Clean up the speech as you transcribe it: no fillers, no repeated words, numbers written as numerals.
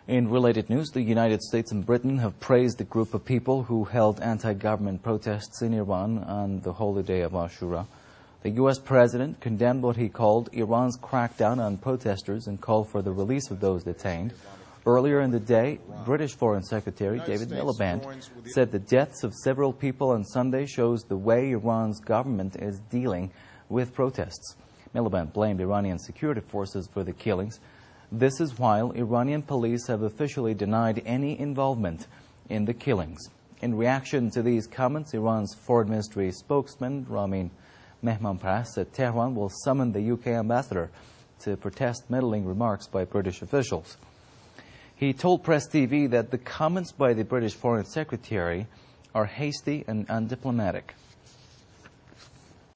In related news, the United States and Britain have praised the group of people who held anti-government protests in Iran on the holy day of Ashura. The U.S. president condemned what he called Iran's crackdown on protesters and called for the release of those detained. Earlier in the day, British Foreign Secretary David Miliband said the deaths of several people on Sunday shows the way Iran's government is dealing with protests. Miliband blamed Iranian security forces for the killings. This is while Iranian police have officially denied any involvement in the killings. In reaction to these comments, Iran's Foreign Ministry spokesman Ramin Mehmanparas said Tehran will summon the UK ambassador to protest meddling remarks by British officials. He told Press TV that the comments by the British Foreign Secretary are hasty and undiplomatic.